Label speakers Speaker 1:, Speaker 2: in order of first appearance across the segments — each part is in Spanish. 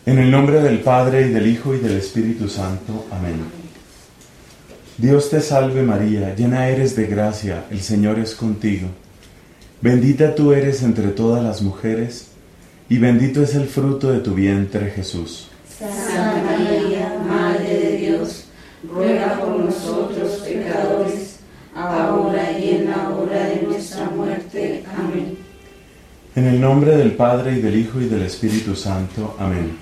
Speaker 1: En el nombre del Padre, y del Hijo, y del Espíritu Santo. Amén. Dios te salve María, llena eres de gracia, el Señor es contigo. Bendita tú eres entre todas las mujeres, y bendito es el fruto de tu vientre, Jesús.
Speaker 2: Santa María, Madre de Dios, ruega por nosotros pecadores, ahora y en la hora de nuestra muerte. Amén.
Speaker 1: En el nombre del Padre, y del Hijo, y del Espíritu Santo. Amén.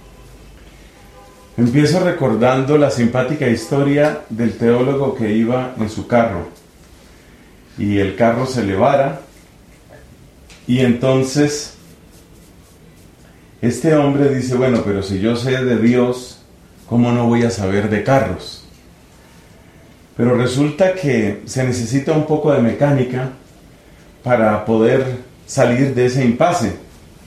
Speaker 1: Empiezo recordando la simpática historia del teólogo que iba en su carro y el carro se le vara, y entonces este hombre dice: bueno, pero si yo sé de Dios, ¿cómo no voy a saber de carros? Pero resulta que se necesita un poco de mecánica para poder salir de ese impasse.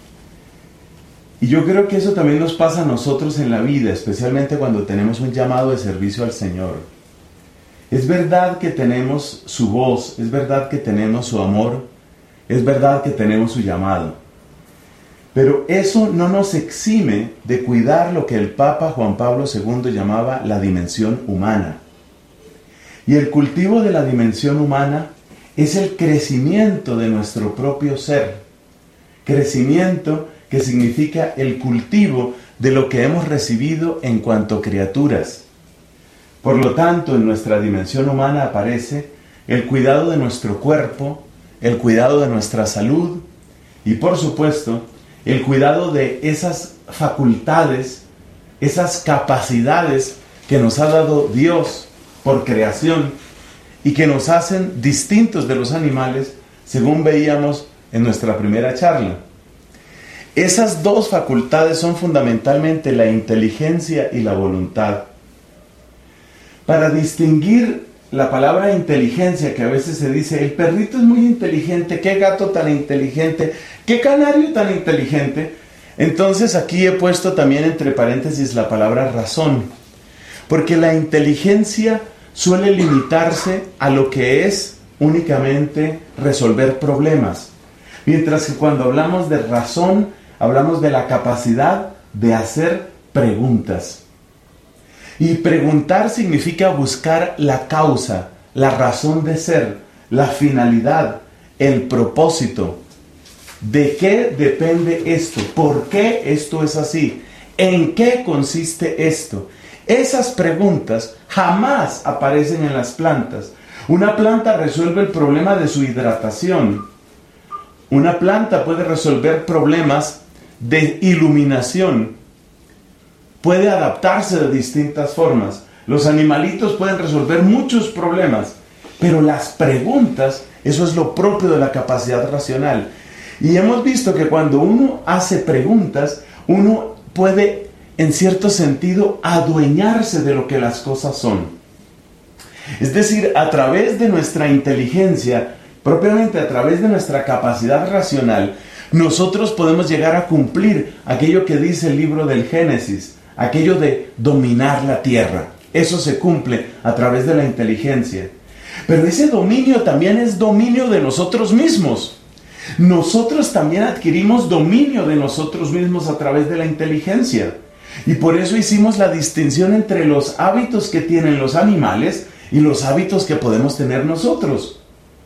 Speaker 1: Y yo creo que eso también nos pasa a nosotros en la vida, especialmente cuando tenemos un llamado de servicio al Señor. Es verdad que tenemos su voz, es verdad que tenemos su amor, es verdad que tenemos su llamado. Pero eso no nos exime de cuidar lo que el Papa Juan Pablo II llamaba la dimensión humana. Y el cultivo de la dimensión humana es el crecimiento de nuestro propio ser. Crecimiento que significa el cultivo de lo que hemos recibido en cuanto criaturas. Por lo tanto, en nuestra dimensión humana aparece el cuidado de nuestro cuerpo, el cuidado de nuestra salud y, por supuesto, el cuidado de esas facultades, esas capacidades que nos ha dado Dios por creación y que nos hacen distintos de los animales, según veíamos en nuestra primera charla. Esas dos facultades son fundamentalmente la inteligencia y la voluntad. Para distinguir la palabra inteligencia, que a veces se dice, el perrito es muy inteligente, qué gato tan inteligente, qué canario tan inteligente, entonces aquí he puesto también entre paréntesis la palabra razón, porque la inteligencia suele limitarse a lo que es únicamente resolver problemas, mientras que cuando hablamos de razón, hablamos de la capacidad de hacer preguntas. Y preguntar significa buscar la causa, la razón de ser, la finalidad, el propósito. ¿De qué depende esto? ¿Por qué esto es así? ¿En qué consiste esto? Esas preguntas jamás aparecen en las plantas. Una planta resuelve el problema de su hidratación. Una planta puede resolver problemas de iluminación, puede adaptarse de distintas formas. Los animalitos pueden resolver muchos problemas, pero las preguntas, eso es lo propio de la capacidad racional. Y hemos visto que cuando uno hace preguntas, uno puede, en cierto sentido, adueñarse de lo que las cosas son. Es decir, a través de nuestra inteligencia, propiamente a través de nuestra capacidad racional, nosotros podemos llegar a cumplir aquello que dice el libro del Génesis, aquello de dominar la tierra. Eso se cumple a través de la inteligencia. Pero ese dominio también es dominio de nosotros mismos. Nosotros también adquirimos dominio de nosotros mismos a través de la inteligencia. Y por eso hicimos la distinción entre los hábitos que tienen los animales y los hábitos que podemos tener nosotros.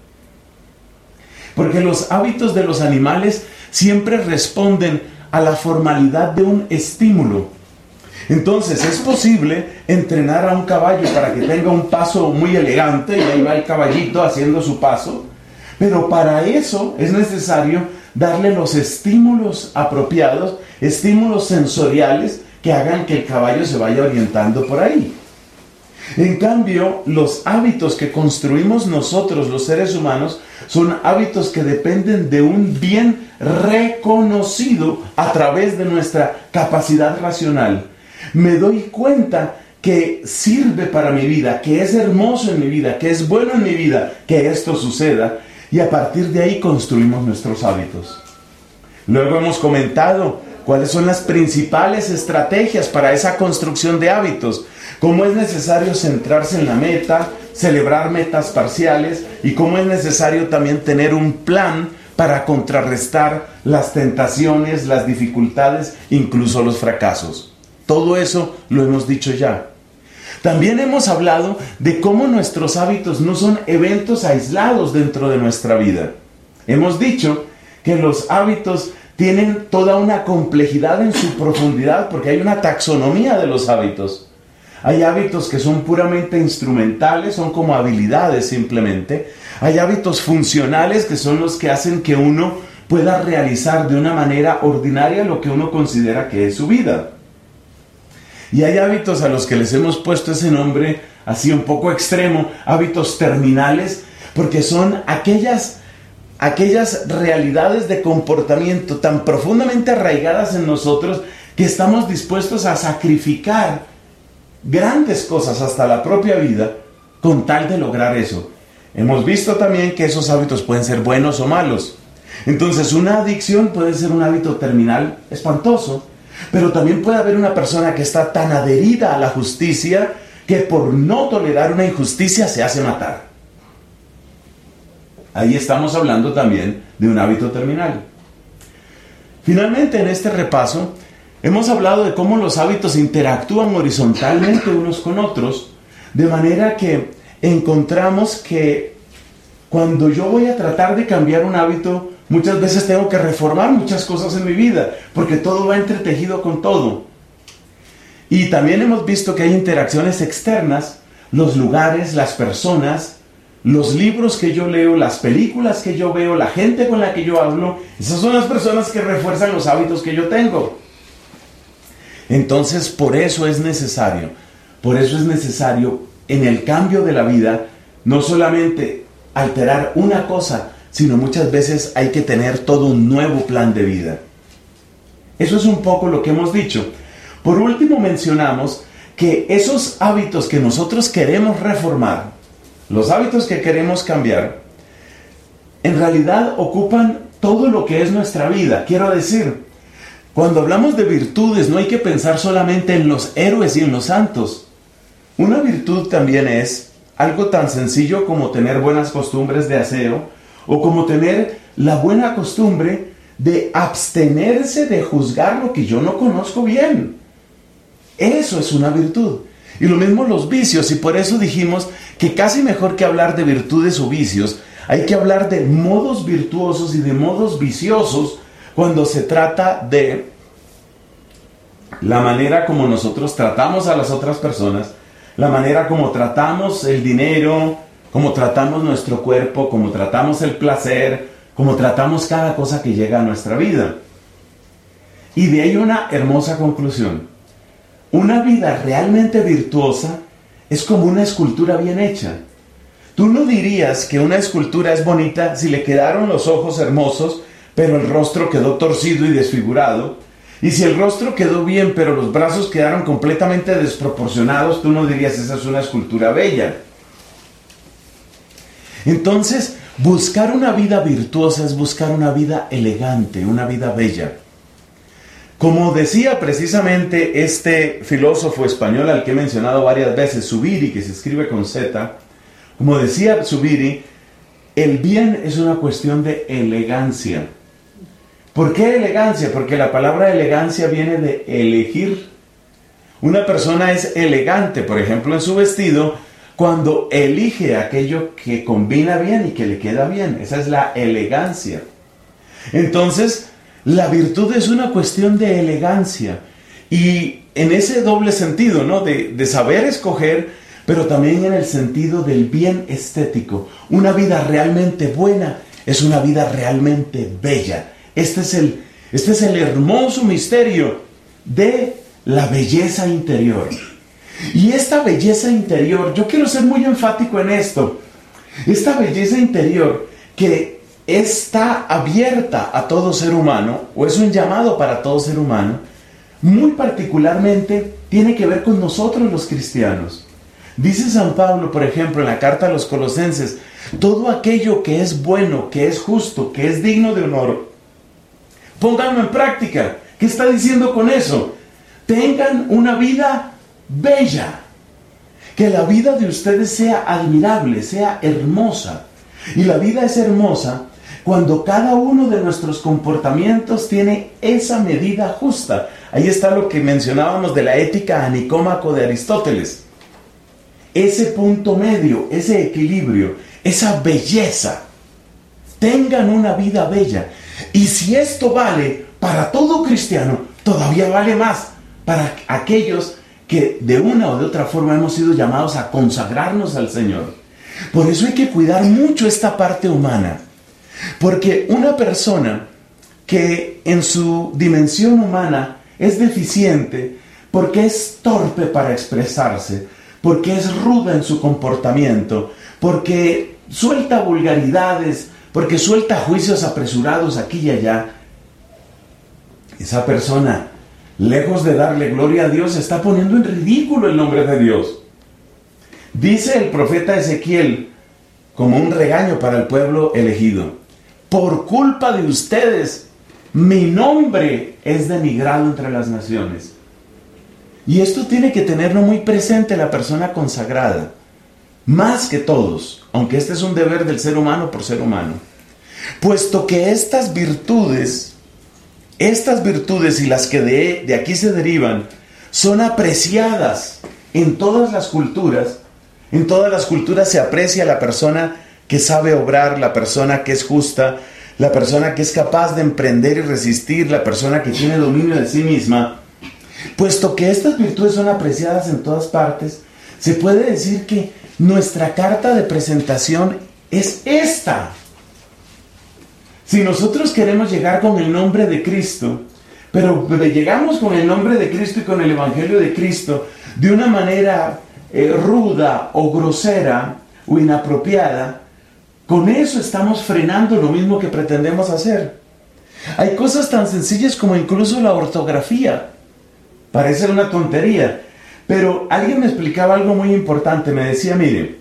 Speaker 1: Porque los hábitos de los animales siempre responden a la formalidad de un estímulo. Entonces es posible entrenar a un caballo para que tenga un paso muy elegante, y ahí va el caballito haciendo su paso, pero para eso es necesario darle los estímulos apropiados, estímulos sensoriales que hagan que el caballo se vaya orientando por ahí. En cambio, los hábitos que construimos nosotros, los seres humanos, son hábitos que dependen de un bien reconocido a través de nuestra capacidad racional. Me doy cuenta que sirve para mi vida, que es hermoso en mi vida, que es bueno en mi vida que esto suceda, y a partir de ahí construimos nuestros hábitos. Luego hemos comentado cuáles son las principales estrategias para esa construcción de hábitos, cómo es necesario centrarse en la meta, celebrar metas parciales, y cómo es necesario también tener un plan para contrarrestar las tentaciones, las dificultades, incluso los fracasos. Todo eso lo hemos dicho ya. También hemos hablado de cómo nuestros hábitos no son eventos aislados dentro de nuestra vida. Hemos dicho que los hábitos tienen toda una complejidad en su profundidad porque hay una taxonomía de los hábitos. Hay hábitos que son puramente instrumentales, son como habilidades simplemente. Hay hábitos funcionales que son los que hacen que uno pueda realizar de una manera ordinaria lo que uno considera que es su vida. Y hay hábitos a los que les hemos puesto ese nombre así un poco extremo, hábitos terminales, porque son aquellas realidades de comportamiento tan profundamente arraigadas en nosotros que estamos dispuestos a sacrificar grandes cosas, hasta la propia vida, con tal de lograr eso. Hemos visto también que esos hábitos pueden ser buenos o malos. Entonces, una adicción puede ser un hábito terminal espantoso, pero también puede haber una persona que está tan adherida a la justicia que por no tolerar una injusticia se hace matar. Ahí estamos hablando también de un hábito terminal. Finalmente, en este repaso, hemos hablado de cómo los hábitos interactúan horizontalmente unos con otros, de manera que encontramos que cuando yo voy a tratar de cambiar un hábito, muchas veces tengo que reformar muchas cosas en mi vida, porque todo va entretejido con todo. Y también hemos visto que hay interacciones externas, los lugares, las personas, los libros que yo leo, las películas que yo veo, la gente con la que yo hablo, esas son las personas que refuerzan los hábitos que yo tengo. Entonces, por eso es necesario en el cambio de la vida, no solamente alterar una cosa, sino muchas veces hay que tener todo un nuevo plan de vida. Eso es un poco lo que hemos dicho. Por último, mencionamos que esos hábitos que nosotros queremos reformar, los hábitos que queremos cambiar, en realidad ocupan todo lo que es nuestra vida. Quiero decir, cuando hablamos de virtudes, no hay que pensar solamente en los héroes y en los santos. Una virtud también es algo tan sencillo como tener buenas costumbres de aseo, o como tener la buena costumbre de abstenerse de juzgar lo que yo no conozco bien. Eso es una virtud. Y lo mismo los vicios, y por eso dijimos que casi mejor que hablar de virtudes o vicios, hay que hablar de modos virtuosos y de modos viciosos cuando se trata de la manera como nosotros tratamos a las otras personas, la manera como tratamos el dinero, como tratamos nuestro cuerpo, como tratamos el placer, como tratamos cada cosa que llega a nuestra vida. Y de ahí una hermosa conclusión. Una vida realmente virtuosa es como una escultura bien hecha. Tú no dirías que una escultura es bonita si le quedaron los ojos hermosos, pero el rostro quedó torcido y desfigurado. Y si el rostro quedó bien, pero los brazos quedaron completamente desproporcionados, tú no dirías esa es una escultura bella. Entonces, buscar una vida virtuosa es buscar una vida elegante, una vida bella. Como decía precisamente este filósofo español al que he mencionado varias veces, Zubiri, que se escribe con Z, como decía Zubiri, el bien es una cuestión de elegancia. ¿Por qué elegancia? Porque la palabra elegancia viene de elegir. Una persona es elegante, por ejemplo, en su vestido, cuando elige aquello que combina bien y que le queda bien. Esa es la elegancia. Entonces, la virtud es una cuestión de elegancia. Y en ese doble sentido, ¿no? De saber escoger, pero también en el sentido del bien estético. Una vida realmente buena es una vida realmente bella. Este es el hermoso misterio de la belleza interior. Y esta belleza interior, yo quiero ser muy enfático en esto, esta belleza interior que está abierta a todo ser humano, o es un llamado para todo ser humano, muy particularmente tiene que ver con nosotros los cristianos. Dice San Pablo, por ejemplo, en la carta a los Colosenses, todo aquello que es bueno, que es justo, que es digno de honor, pónganlo en práctica. ¿Qué está diciendo con eso? Tengan una vida bella. Que la vida de ustedes sea admirable, sea hermosa. Y la vida es hermosa Cuando cada uno de nuestros comportamientos tiene esa medida justa. Ahí está lo que mencionábamos de la ética a Nicómaco de Aristóteles. Ese punto medio, ese equilibrio, esa belleza. Tengan una vida bella. Y si esto vale para todo cristiano, todavía vale más para aquellos que de una o de otra forma hemos sido llamados a consagrarnos al Señor. Por eso hay que cuidar mucho esta parte humana. Porque una persona que en su dimensión humana es deficiente, porque es torpe para expresarse, porque es ruda en su comportamiento, porque suelta vulgaridades, porque suelta juicios apresurados aquí y allá, esa persona, lejos de darle gloria a Dios, está poniendo en ridículo el nombre de Dios. Dice el profeta Ezequiel, como un regaño para el pueblo elegido: por culpa de ustedes, mi nombre es denigrado entre las naciones. Y esto tiene que tenerlo muy presente la persona consagrada, más que todos, aunque este es un deber del ser humano por ser humano. Puesto que estas virtudes y las que de aquí se derivan, son apreciadas en todas las culturas. En todas las culturas se aprecia la persona que sabe obrar, la persona que es justa, la persona que es capaz de emprender y resistir, la persona que tiene dominio de sí misma. Puesto que estas virtudes son apreciadas en todas partes, se puede decir que nuestra carta de presentación es esta. Si nosotros queremos llegar con el nombre de Cristo, pero llegamos con el nombre de Cristo y con el Evangelio de Cristo de una manera ruda o grosera o inapropiada, con eso estamos frenando lo mismo que pretendemos hacer. Hay cosas tan sencillas como incluso la ortografía. Parece una tontería, pero alguien me explicaba algo muy importante. Me decía: mire,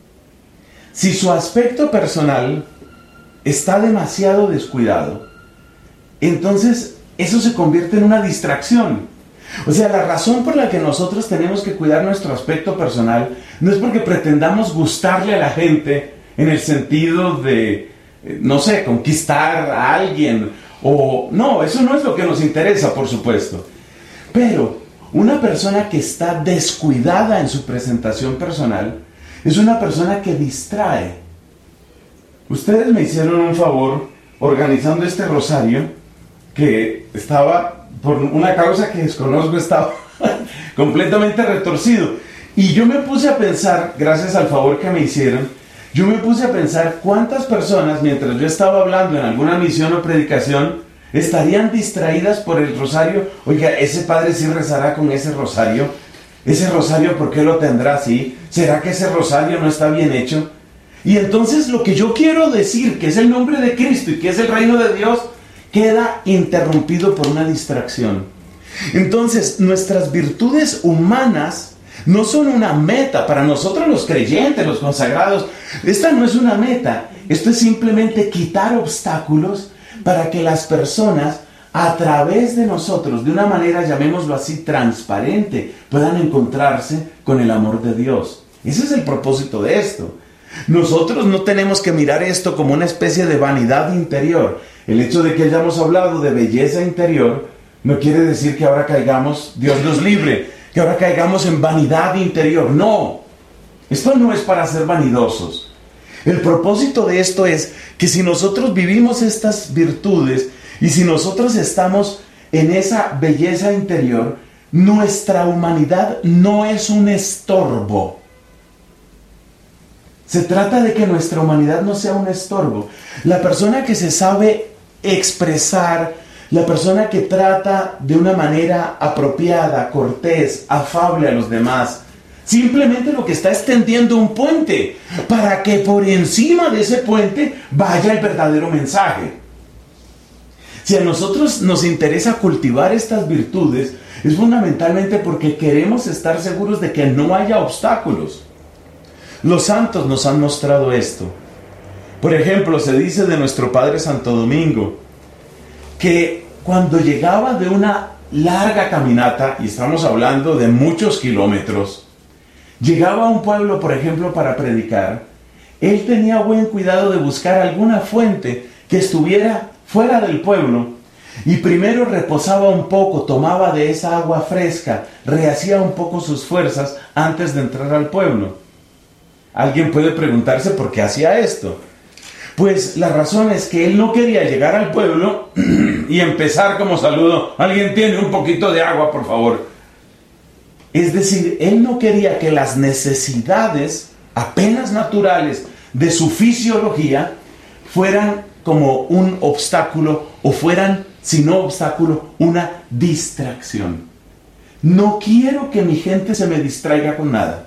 Speaker 1: si su aspecto personal está demasiado descuidado, entonces eso se convierte en una distracción. O sea, la razón por la que nosotros tenemos que cuidar nuestro aspecto personal no es porque pretendamos gustarle a la gente en el sentido de, no sé, conquistar a alguien, o no, eso no es lo que nos interesa, por supuesto. Pero una persona que está descuidada en su presentación personal es una persona que distrae. Ustedes me hicieron un favor organizando este rosario, que estaba, por una causa que desconozco, estaba completamente retorcido. Y yo me puse a pensar, gracias al favor que me hicieron, yo me puse a pensar cuántas personas, mientras yo estaba hablando en alguna misión o predicación, estarían distraídas por el rosario. Oiga, ese padre sí rezará con ese rosario. Ese rosario, ¿por qué lo tendrá así? ¿Será que ese rosario no está bien hecho? Y entonces lo que yo quiero decir, que es el nombre de Cristo y que es el reino de Dios, queda interrumpido por una distracción. Entonces, nuestras virtudes humanas no son una meta para nosotros los creyentes, los consagrados. Esta no es una meta. Esto es simplemente quitar obstáculos para que las personas, a través de nosotros, de una manera, llamémoslo así, transparente, puedan encontrarse con el amor de Dios. Ese es el propósito de esto. Nosotros no tenemos que mirar esto como una especie de vanidad interior. El hecho de que hayamos hablado de belleza interior no quiere decir que ahora caigamos, Dios nos libre, que ahora caigamos en vanidad interior. No, esto no es para ser vanidosos. El propósito de esto es que si nosotros vivimos estas virtudes y si nosotros estamos en esa belleza interior, nuestra humanidad no es un estorbo. Se trata de que nuestra humanidad no sea un estorbo. La persona que se sabe expresar, la persona que trata de una manera apropiada, cortés, afable a los demás, simplemente lo que está es tendiendo un puente para que por encima de ese puente vaya el verdadero mensaje. Si a nosotros nos interesa cultivar estas virtudes, es fundamentalmente porque queremos estar seguros de que no haya obstáculos. Los santos nos han mostrado esto. Por ejemplo, se dice de nuestro Padre Santo Domingo que cuando llegaba de una larga caminata, y estamos hablando de muchos kilómetros, llegaba a un pueblo, por ejemplo, para predicar, él tenía buen cuidado de buscar alguna fuente que estuviera fuera del pueblo y primero reposaba un poco, tomaba de esa agua fresca, rehacía un poco sus fuerzas antes de entrar al pueblo. Alguien puede preguntarse por qué hacía esto. Pues la razón es que él no quería llegar al pueblo y empezar como saludo: ¿alguien tiene un poquito de agua, por favor? Es decir, él no quería que las necesidades apenas naturales de su fisiología fueran como un obstáculo, o fueran, si no obstáculo, una distracción. No quiero que mi gente se me distraiga con nada.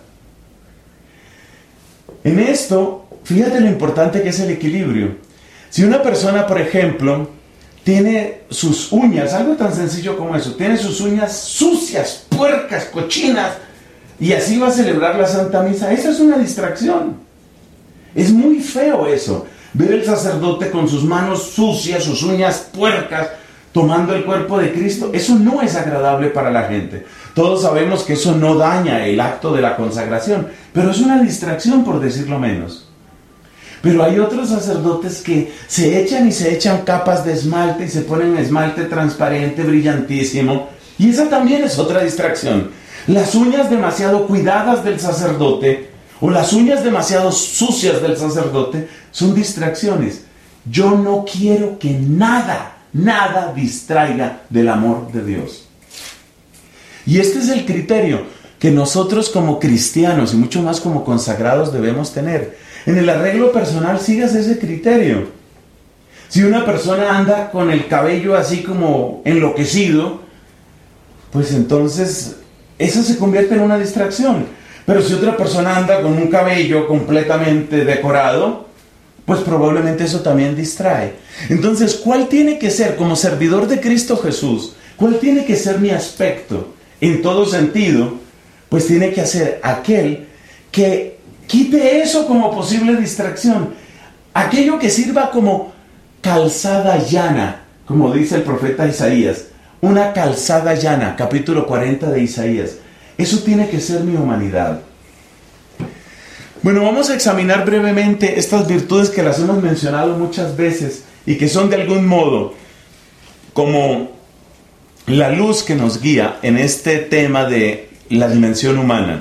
Speaker 1: En esto, fíjate lo importante que es el equilibrio. Si una persona, por ejemplo, tiene sus uñas, algo tan sencillo como eso, tiene sus uñas sucias, puercas, cochinas, y así va a celebrar la Santa Misa, esa es una distracción. Es muy feo eso, ver el sacerdote con sus manos sucias, sus uñas puercas, tomando el cuerpo de Cristo. Eso no es agradable para la gente. Todos sabemos que eso no daña el acto de la consagración, pero es una distracción, por decirlo menos. Pero hay otros sacerdotes que se echan capas de esmalte y se ponen esmalte transparente, brillantísimo, y esa también es otra distracción. Las uñas demasiado cuidadas del sacerdote o las uñas demasiado sucias del sacerdote son distracciones. Yo no quiero que nada distraiga del amor de Dios. Y este es el criterio que nosotros como cristianos y mucho más como consagrados debemos tener. En el arreglo personal sigas ese criterio. Si una persona anda con el cabello así como enloquecido, pues entonces eso se convierte en una distracción. Pero si otra persona anda con un cabello completamente decorado, pues probablemente eso también distrae. Entonces, ¿cuál tiene que ser, como servidor de Cristo Jesús, cuál tiene que ser mi aspecto en todo sentido? Pues tiene que ser aquel que quite eso como posible distracción. Aquello que sirva como calzada llana, como dice el profeta Isaías. Una calzada llana, capítulo 40 de Isaías. Eso tiene que ser mi humanidad. Bueno, vamos a examinar brevemente estas virtudes que las hemos mencionado muchas veces y que son de algún modo como la luz que nos guía en este tema de la dimensión humana.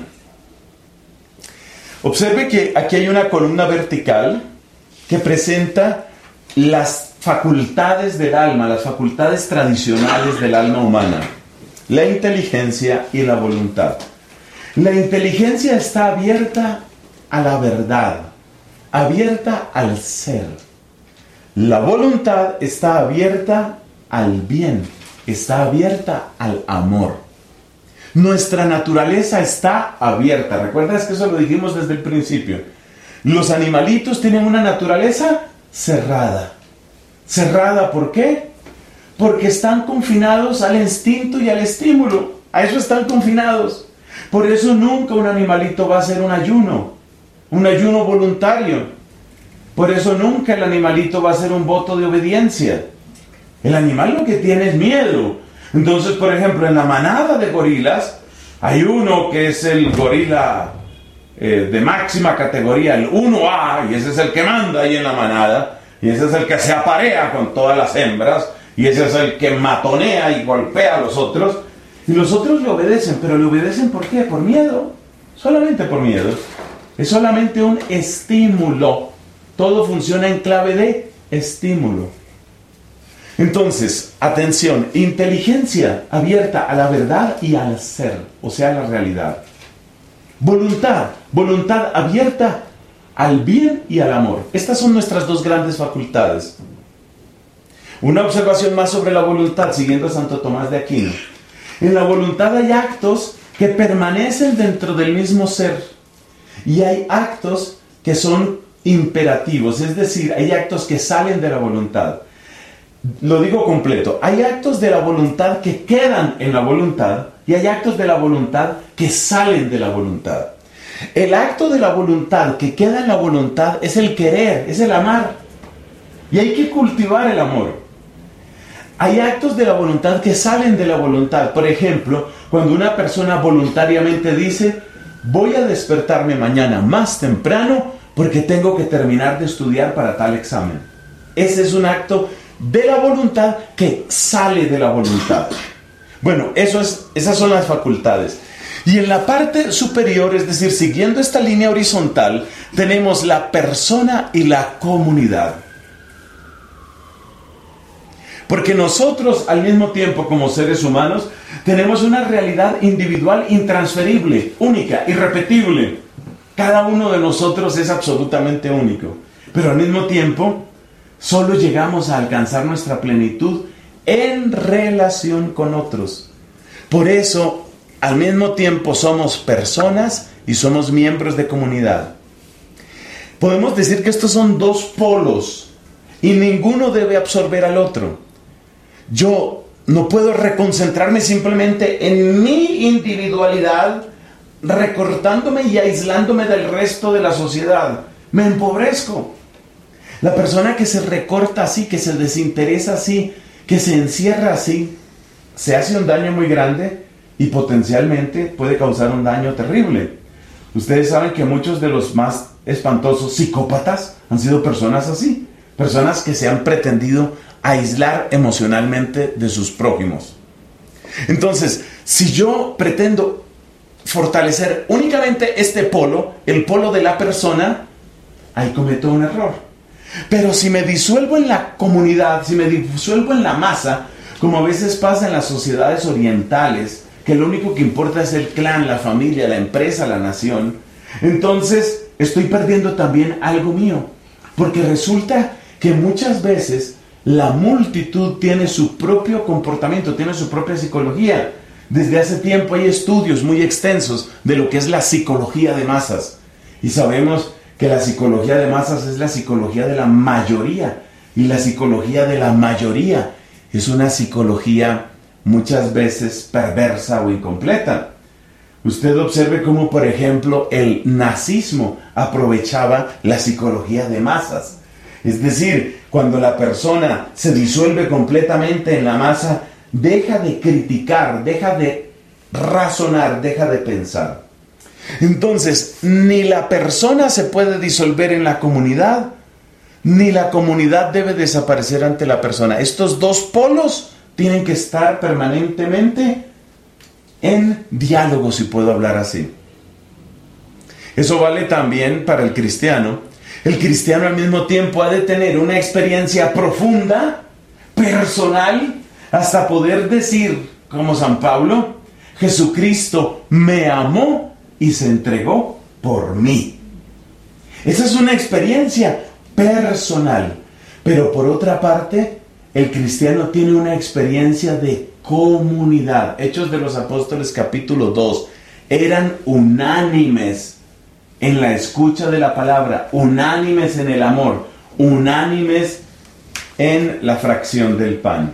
Speaker 1: Observe que aquí hay una columna vertical que presenta las facultades del alma, las facultades tradicionales del alma humana: la inteligencia y la voluntad. La inteligencia está abierta a la verdad, abierta al ser. La voluntad está abierta al bien, está abierta al amor. Nuestra naturaleza está abierta. ¿Recuerdas que eso lo dijimos desde el principio? Los animalitos tienen una naturaleza cerrada. ¿Cerrada por qué? Porque están confinados al instinto y al estímulo. A eso están confinados. Por eso nunca un animalito va a hacer un ayuno voluntario. Por eso nunca el animalito va a hacer un voto de obediencia. El animal lo que tiene es miedo. Entonces, por ejemplo, en la manada de gorilas, hay uno que es el gorila de máxima categoría, el 1A, y ese es el que manda ahí en la manada, y ese es el que se aparea con todas las hembras, y ese es el que matonea y golpea a los otros, y los otros le obedecen. ¿Pero le obedecen por qué? ¿Por miedo? Solamente por miedo. Es solamente un estímulo. Todo funciona en clave de estímulo. Entonces, atención, inteligencia abierta a la verdad y al ser, o sea, a la realidad. Voluntad abierta al bien y al amor. Estas son nuestras dos grandes facultades. Una observación más sobre la voluntad, siguiendo a Santo Tomás de Aquino. En la voluntad hay actos que permanecen dentro del mismo ser, y hay actos que son imperativos, es decir, hay actos que salen de la voluntad. Lo digo completo: hay actos de la voluntad que quedan en la voluntad y hay actos de la voluntad que salen de la voluntad. El acto de la voluntad que queda en la voluntad es el querer, es el amar, y hay que cultivar el amor. Hay actos de la voluntad que salen de la voluntad. Por ejemplo, cuando una persona voluntariamente dice: voy a despertarme mañana más temprano porque tengo que terminar de estudiar para tal examen. Ese es un acto de la voluntad que sale de la voluntad. Bueno, esas son las facultades. Y en la parte superior, es decir, siguiendo esta línea horizontal, tenemos la persona y la comunidad. Porque nosotros, al mismo tiempo, como seres humanos, tenemos una realidad individual intransferible, única, irrepetible. Cada uno de nosotros es absolutamente único. Pero al mismo tiempo, solo llegamos a alcanzar nuestra plenitud en relación con otros. Por eso, al mismo tiempo, somos personas y somos miembros de comunidad. Podemos decir que estos son dos polos y ninguno debe absorber al otro. Yo no puedo reconcentrarme simplemente en mi individualidad, recortándome y aislándome del resto de la sociedad. Me empobrezco. La persona que se recorta así, que se desinteresa así, que se encierra así, se hace un daño muy grande y potencialmente puede causar un daño terrible. Ustedes saben que muchos de los más espantosos psicópatas han sido personas así, personas que se han pretendido aislar emocionalmente de sus prójimos. Entonces, si yo pretendo fortalecer únicamente este polo, el polo de la persona, ahí cometo un error. Pero si me disuelvo en la comunidad, si me disuelvo en la masa, como a veces pasa en las sociedades orientales, que lo único que importa es el clan, la familia, la empresa, la nación, entonces estoy perdiendo también algo mío. Porque resulta que muchas veces la multitud tiene su propio comportamiento, tiene su propia psicología. Desde hace tiempo hay estudios muy extensos de lo que es la psicología de masas. Y sabemos que la psicología de masas es la psicología de la mayoría. Y la psicología de la mayoría es una psicología muchas veces perversa o incompleta. Usted observe cómo, por ejemplo, el nazismo aprovechaba la psicología de masas. Es decir, cuando la persona se disuelve completamente en la masa, deja de criticar, deja de razonar, deja de pensar. Entonces, ni la persona se puede disolver en la comunidad, ni la comunidad debe desaparecer ante la persona. Estos dos polos tienen que estar permanentemente en diálogo, si puedo hablar así. Eso vale también para el cristiano. El cristiano al mismo tiempo ha de tener una experiencia profunda, personal, hasta poder decir, como San Pablo, Jesucristo me amó y se entregó por mí. Esa es una experiencia personal. Pero por otra parte, el cristiano tiene una experiencia de comunidad. Hechos de los Apóstoles capítulo 2. Eran unánimes en la escucha de la palabra, unánimes en el amor, unánimes en la fracción del pan.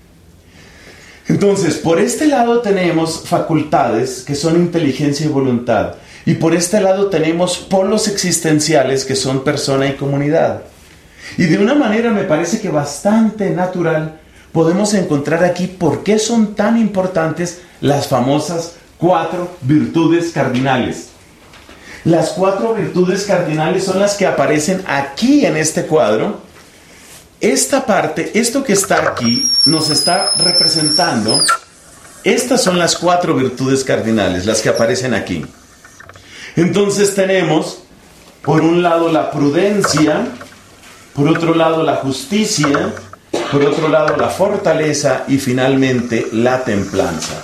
Speaker 1: Entonces, por este lado tenemos facultades que son inteligencia y voluntad. Y por este lado tenemos polos existenciales que son persona y comunidad. Y de una manera me parece que bastante natural podemos encontrar aquí por qué son tan importantes las famosas 4 virtudes cardinales. Las 4 virtudes cardinales son las que aparecen aquí en este cuadro. Esta parte, esto que está aquí, nos está representando. Estas son las 4 virtudes cardinales, las que aparecen aquí. Entonces tenemos, por un lado, la prudencia, por otro lado, la justicia, por otro lado, la fortaleza y finalmente, la templanza.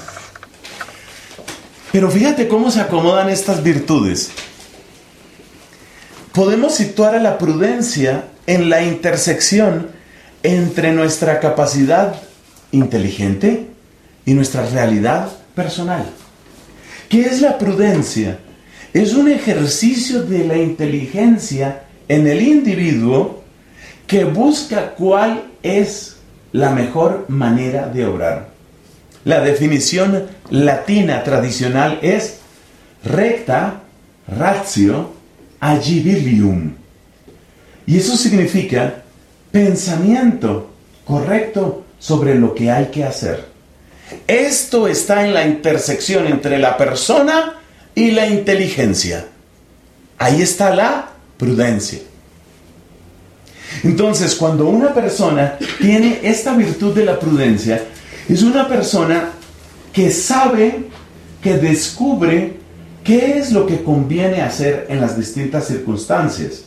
Speaker 1: Pero fíjate cómo se acomodan estas virtudes. Podemos situar a la prudencia en la intersección entre nuestra capacidad inteligente y nuestra realidad personal. ¿Qué es la prudencia? Es un ejercicio de la inteligencia en el individuo que busca cuál es la mejor manera de obrar. La definición latina tradicional es recta ratio agibilium. Y eso significa pensamiento correcto sobre lo que hay que hacer. Esto está en la intersección entre la persona y la inteligencia. Ahí está la prudencia. Entonces, cuando una persona tiene esta virtud de la prudencia, es una persona que sabe, que descubre qué es lo que conviene hacer en las distintas circunstancias.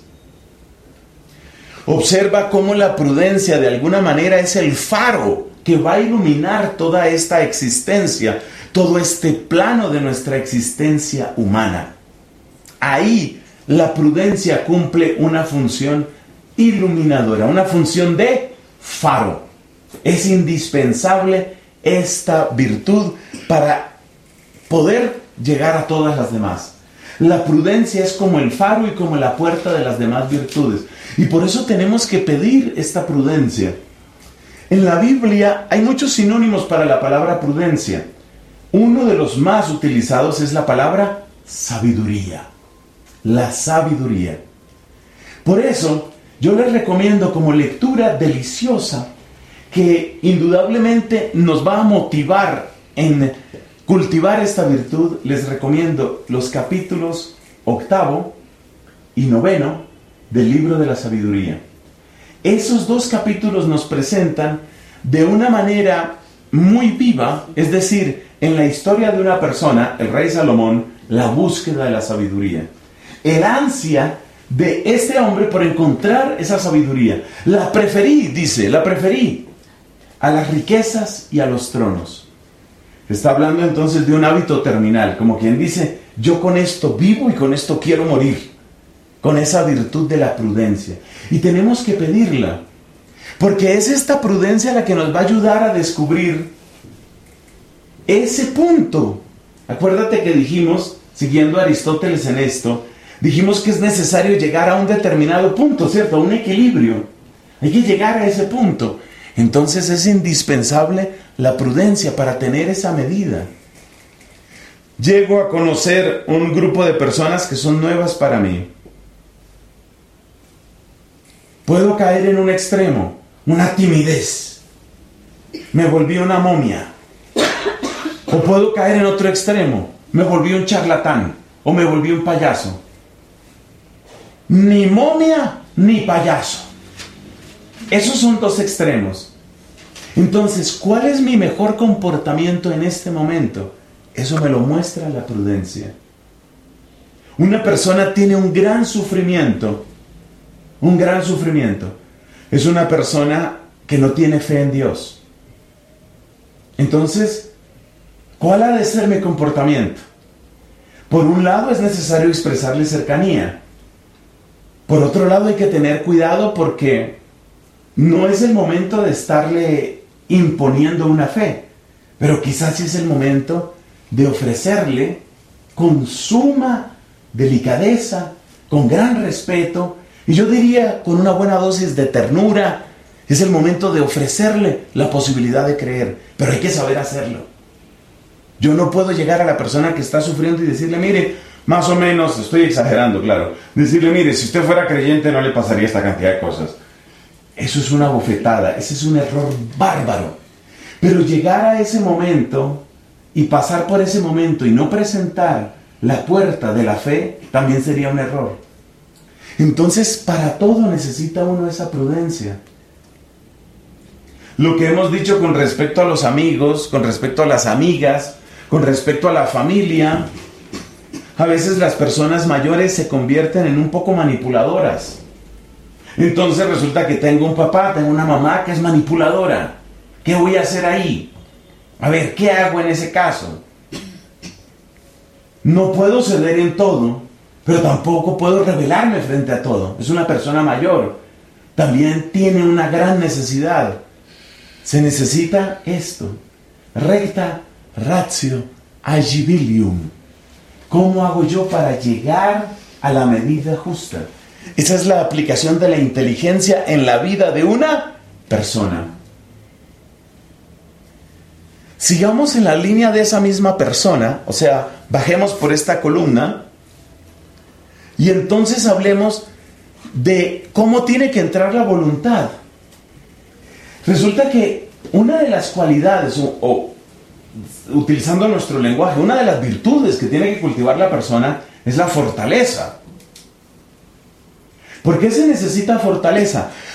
Speaker 1: Observa cómo la prudencia de alguna manera es el faro que va a iluminar toda esta existencia, todo este plano de nuestra existencia humana. Ahí la prudencia cumple una función iluminadora, una función de faro. Es indispensable esta virtud para poder llegar a todas las demás. La prudencia es como el faro y como la puerta de las demás virtudes. Y por eso tenemos que pedir esta prudencia. En la Biblia hay muchos sinónimos para la palabra prudencia. Uno de los más utilizados es la palabra sabiduría. La sabiduría. Por eso, yo les recomiendo como lectura deliciosa que indudablemente nos va a motivar en cultivar esta virtud. Les recomiendo los capítulos 8 y 9 del libro de la sabiduría. Esos 2 capítulos nos presentan de una manera muy viva, es decir, en la historia de una persona, el rey Salomón, la búsqueda de la sabiduría. El ansia de este hombre por encontrar esa sabiduría. La preferí, dice, la preferí a las riquezas y a los tronos. Está hablando entonces de un hábito terminal, como quien dice, yo con esto vivo y con esto quiero morir, con esa virtud de la prudencia. Y tenemos que pedirla, porque es esta prudencia la que nos va a ayudar a descubrir ese punto. Acuérdate que dijimos, siguiendo a Aristóteles en esto, dijimos que es necesario llegar a un determinado punto, ¿cierto? A un equilibrio. Hay que llegar a ese punto. Entonces es indispensable la prudencia para tener esa medida. Llego a conocer un grupo de personas que son nuevas para mí. Puedo caer en un extremo, una timidez. Me volví una momia. O puedo caer en otro extremo, me volví un charlatán o me volví un payaso. Ni momia ni payaso. Esos son 2 extremos. Entonces, ¿cuál es mi mejor comportamiento en este momento? Eso me lo muestra la prudencia. Una persona tiene un gran sufrimiento. Un gran sufrimiento. Es una persona que no tiene fe en Dios. Entonces, ¿cuál ha de ser mi comportamiento? Por un lado es necesario expresarle cercanía. Por otro lado hay que tener cuidado porque no es el momento de estarle imponiendo una fe, pero quizás sí es el momento de ofrecerle con suma delicadeza, con gran respeto, y yo diría con una buena dosis de ternura. Es el momento de ofrecerle la posibilidad de creer, pero hay que saber hacerlo. Yo no puedo llegar a la persona que está sufriendo y decirle, mire, más o menos, estoy exagerando, claro, decirle, mire, si usted fuera creyente no le pasaría esta cantidad de cosas. Eso es una bofetada, ese es un error bárbaro. Pero llegar a ese momento y pasar por ese momento y no presentar la puerta de la fe también sería un error. Entonces, para todo necesita uno esa prudencia. Lo que hemos dicho con respecto a los amigos, con respecto a las amigas, con respecto a la familia, a veces las personas mayores se convierten en un poco manipuladoras. Entonces resulta que tengo un papá, tengo una mamá que es manipuladora. ¿Qué voy a hacer ahí? A ver, ¿qué hago en ese caso? No puedo ceder en todo, pero tampoco puedo rebelarme frente a todo. Es una persona mayor. También tiene una gran necesidad. Se necesita esto. Recta ratio agibilium. ¿Cómo hago yo para llegar a la medida justa? Esa es la aplicación de la inteligencia en la vida de una persona. Sigamos en la línea de esa misma persona, o sea, bajemos por esta columna y entonces hablemos de cómo tiene que entrar la voluntad. Resulta que una de las cualidades, o utilizando nuestro lenguaje, una de las virtudes que tiene que cultivar la persona es la fortaleza. ¿Por qué se necesita fortaleza?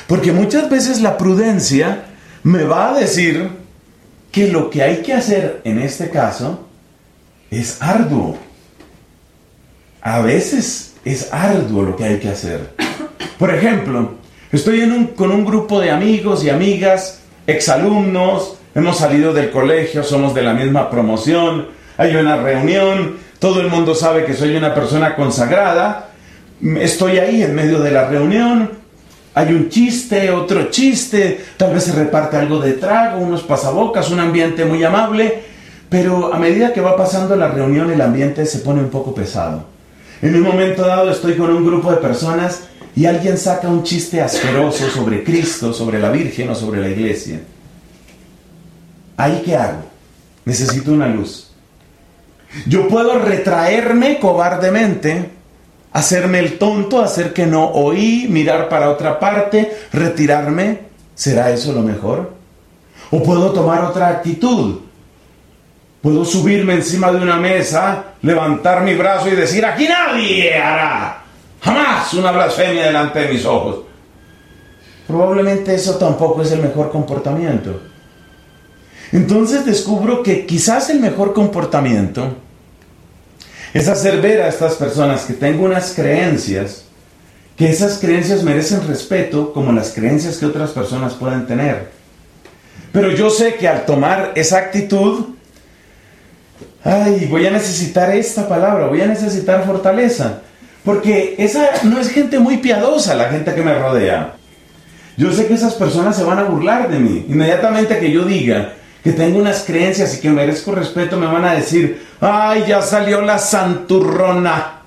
Speaker 1: Porque muchas veces la prudencia me va a decir que lo que hay que hacer en este caso es arduo. A veces es arduo lo que hay que hacer. Por ejemplo, estoy con un grupo de amigos y amigas, exalumnos, hemos salido del colegio, somos de la misma promoción, hay una reunión, todo el mundo sabe que soy una persona consagrada, estoy ahí en medio de la reunión, hay un chiste, otro chiste, tal vez se reparte algo de trago, unos pasabocas, un ambiente muy amable, pero a medida que va pasando la reunión el ambiente se pone un poco pesado. En un momento dado estoy con un grupo de personas y alguien saca un chiste asqueroso sobre Cristo, sobre la Virgen o sobre la iglesia. ¿Ahí qué hago? Necesito una luz. Yo puedo retraerme cobardemente, hacerme el tonto, hacer que no oí, mirar para otra parte, retirarme. ¿Será eso lo mejor? ¿O puedo tomar otra actitud? Puedo subirme encima de una mesa, levantar mi brazo y decir: aquí nadie hará jamás una blasfemia delante de mis ojos. Probablemente eso tampoco es el mejor comportamiento. Entonces descubro que quizás el mejor comportamiento es hacer ver a estas personas que tengo unas creencias, que esas creencias merecen respeto como las creencias que otras personas pueden tener. Pero yo sé que al tomar esa actitud, voy a necesitar esta palabra, voy a necesitar fortaleza, porque esa no es gente muy piadosa, la gente que me rodea. Yo sé que esas personas se van a burlar de mí. Inmediatamente que yo diga que tengo unas creencias y que merezco respeto, me van a decir: ¡ay, ya salió la santurrona!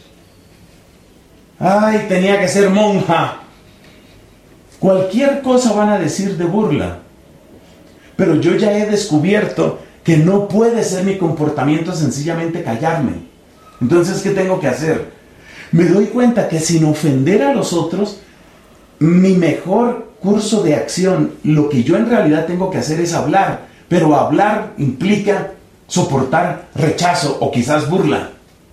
Speaker 1: ¡Ay, tenía que ser monja! Cualquier cosa van a decir de burla. Pero yo ya he descubierto que no puede ser mi comportamiento sencillamente callarme. Entonces, ¿qué tengo que hacer? Me doy cuenta que sin ofender a los otros, mi mejor curso de acción, lo que yo en realidad tengo que hacer es hablar. Pero hablar implica soportar rechazo o quizás burla.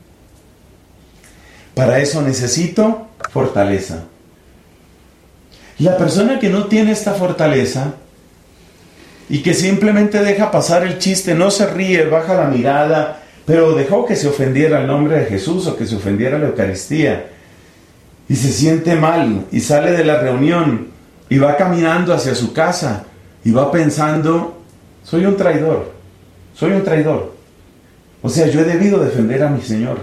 Speaker 1: Para eso necesito fortaleza. La persona que no tiene esta fortaleza y que simplemente deja pasar el chiste, no se ríe, baja la mirada, pero dejó que se ofendiera el nombre de Jesús o que se ofendiera la Eucaristía, y se siente mal y sale de la reunión y va caminando hacia su casa y va pensando: soy un traidor, soy un traidor. O sea, yo he debido defender a mi Señor.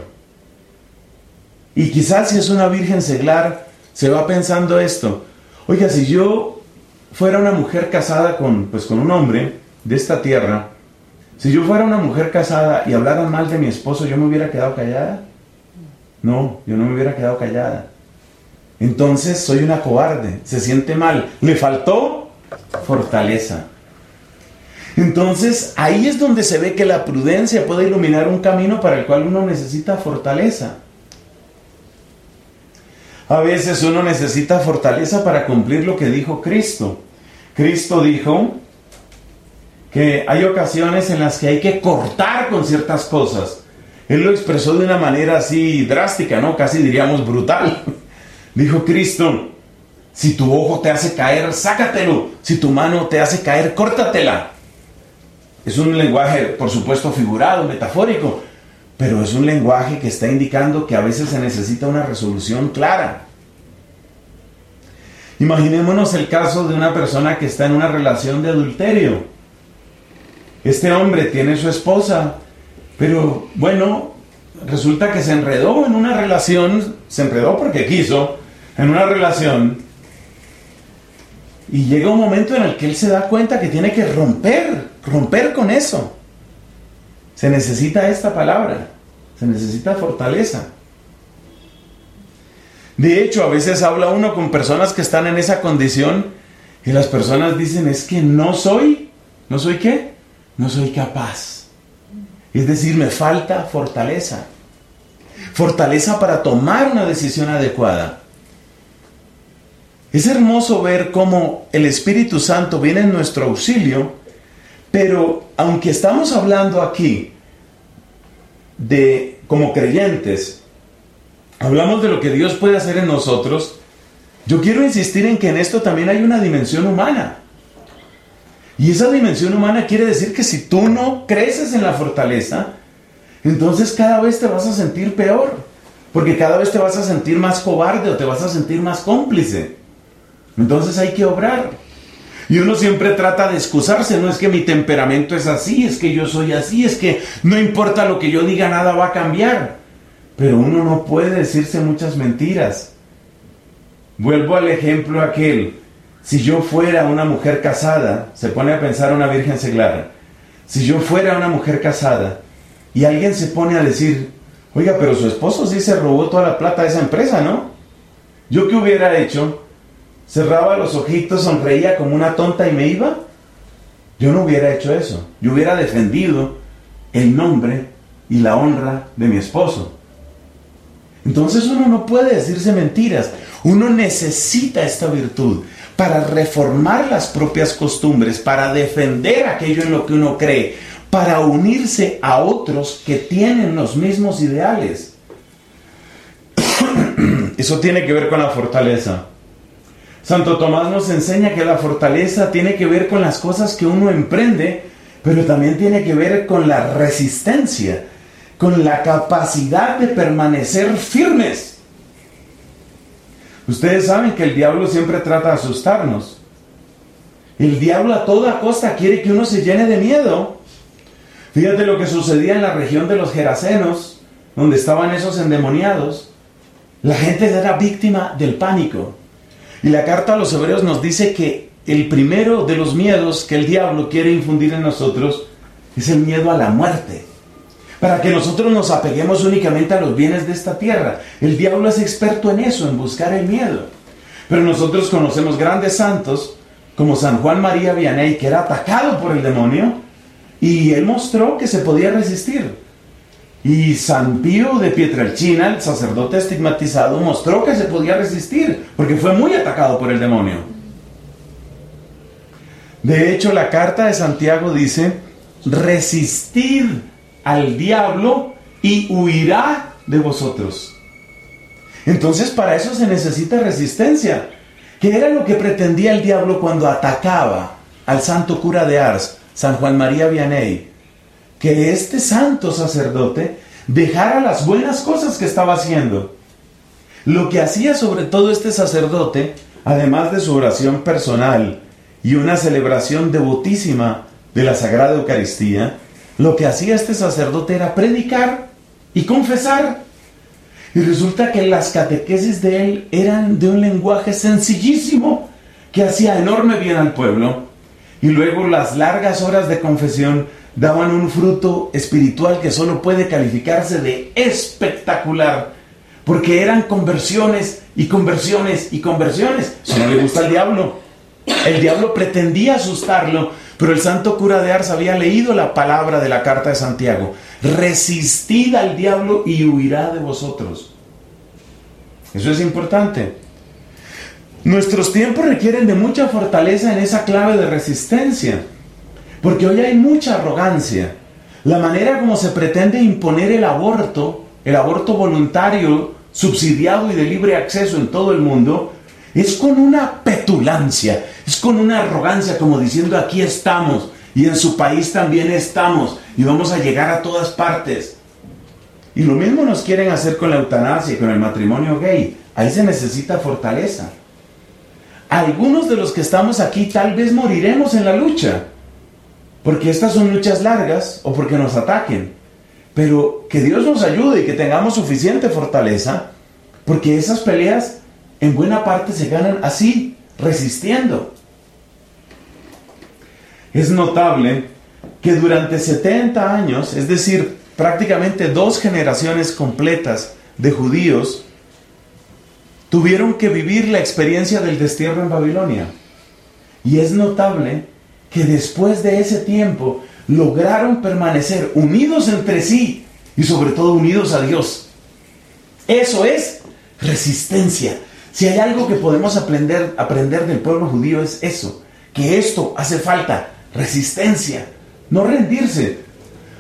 Speaker 1: Y quizás si es una virgen seglar, se va pensando esto: oiga, si yo fuera una mujer casada con un hombre de esta tierra, si yo fuera una mujer casada y hablaran mal de mi esposo, ¿yo me hubiera quedado callada? No, yo no me hubiera quedado callada. Entonces soy una cobarde, se siente mal, le faltó fortaleza. Entonces ahí es donde se ve que la prudencia puede iluminar un camino para el cual uno necesita fortaleza. A veces uno necesita fortaleza para cumplir lo que dijo Cristo. Cristo dijo que hay ocasiones en las que hay que cortar con ciertas cosas. Él lo expresó de una manera así drástica, ¿no? Casi diríamos brutal. Dijo Cristo: si tu ojo te hace caer, sácatelo. Si tu mano te hace caer, córtatela. Es un lenguaje, por supuesto, figurado, metafórico, pero es un lenguaje que está indicando que a veces se necesita una resolución clara. Imaginémonos el caso de una persona que está en una relación de adulterio. Este hombre tiene su esposa, pero bueno, resulta que se enredó en una relación, se enredó porque quiso, en una relación, y llega un momento en el que él se da cuenta que tiene que romper con eso. Se necesita esta palabra, se necesita fortaleza. De hecho, a veces habla uno con personas que están en esa condición y las personas dicen: es que ¿no soy qué? No soy capaz. Es decir, me falta fortaleza. Fortaleza para tomar una decisión adecuada. Es hermoso ver cómo el Espíritu Santo viene en nuestro auxilio, pero aunque estamos hablando aquí de como creyentes, hablamos de lo que Dios puede hacer en nosotros, Yo quiero insistir en que en esto también hay una dimensión humana. Y esa dimensión humana quiere decir que si tú no creces en la fortaleza, entonces cada vez te vas a sentir peor. Porque cada vez te vas a sentir más cobarde o te vas a sentir más cómplice. Entonces hay que obrar. Y uno siempre trata de excusarse, no es que mi temperamento es así, es que yo soy así, es que no importa lo que yo diga, nada va a cambiar. Pero uno no puede decirse muchas mentiras. Vuelvo al ejemplo aquel. Si yo fuera una mujer casada, se pone a pensar una virgen seglar, si yo fuera una mujer casada y alguien se pone a decir, oiga, pero su esposo sí se robó toda la plata de esa empresa, ¿no? ¿Yo qué hubiera hecho? ¿Cerraba los ojitos, sonreía como una tonta y me iba? Yo no hubiera hecho eso. Yo hubiera defendido el nombre y la honra de mi esposo. Entonces uno no puede decirse mentiras. Uno necesita esta virtud para reformar las propias costumbres, para defender aquello en lo que uno cree, para unirse a otros que tienen los mismos ideales. Eso tiene que ver con la fortaleza. Santo Tomás nos enseña que la fortaleza tiene que ver con las cosas que uno emprende, pero también tiene que ver con la resistencia, con la capacidad de permanecer firmes. Ustedes saben que el diablo siempre trata de asustarnos. El diablo a toda costa quiere que uno se llene de miedo. Fíjate lo que sucedía en la región de los Gerasenos, donde estaban esos endemoniados. La gente era víctima del pánico. Y la carta a los Hebreos nos dice que el primero de los miedos que el diablo quiere infundir en nosotros es el miedo a la muerte, para que nosotros nos apeguemos únicamente a los bienes de esta tierra. El diablo es experto en eso, en buscar el miedo. Pero nosotros conocemos grandes santos, como San Juan María Vianney, que era atacado por el demonio, y él mostró que se podía resistir. Y San Pío de Pietrelcina, el sacerdote estigmatizado, mostró que se podía resistir, porque fue muy atacado por el demonio. De hecho, la carta de Santiago dice, resistid al diablo y huirá de vosotros. Entonces para eso se necesita resistencia, que era lo que pretendía el diablo cuando atacaba al santo cura de Ars, San Juan María Vianney, que este santo sacerdote dejara las buenas cosas que estaba haciendo. Lo que hacía sobre todo este sacerdote, además de su oración personal y una celebración devotísima de la Sagrada Eucaristía, lo que hacía este sacerdote era predicar y confesar. Y resulta que las catequesis de él eran de un lenguaje sencillísimo que hacía enorme bien al pueblo. Y luego las largas horas de confesión daban un fruto espiritual que solo puede calificarse de espectacular, porque eran conversiones y conversiones y conversiones. Eso no le gusta al diablo. El diablo pretendía asustarlo, pero el santo cura de Ars había leído la palabra de la carta de Santiago. Resistid al diablo y huirá de vosotros. Eso es importante. Nuestros tiempos requieren de mucha fortaleza en esa clave de resistencia, porque hoy hay mucha arrogancia. La manera como se pretende imponer el aborto voluntario, subsidiado y de libre acceso en todo el mundo, es con una petulancia, es con una arrogancia, como diciendo aquí estamos, y en su país también estamos, y vamos a llegar a todas partes. Y lo mismo nos quieren hacer con la eutanasia y con el matrimonio gay. Ahí se necesita fortaleza. Algunos de los que estamos aquí tal vez moriremos en la lucha, porque estas son luchas largas o porque nos ataquen. Pero que Dios nos ayude y que tengamos suficiente fortaleza, porque esas peleas en buena parte se ganan así, resistiendo. Es notable que durante 70 años, es decir, prácticamente 2 generaciones completas de judíos, tuvieron que vivir la experiencia del destierro en Babilonia. Y es notable que después de ese tiempo lograron permanecer unidos entre sí y sobre todo unidos a Dios. Eso es resistencia. Si hay algo que podemos aprender del pueblo judío es eso, que esto hace falta, resistencia, no rendirse.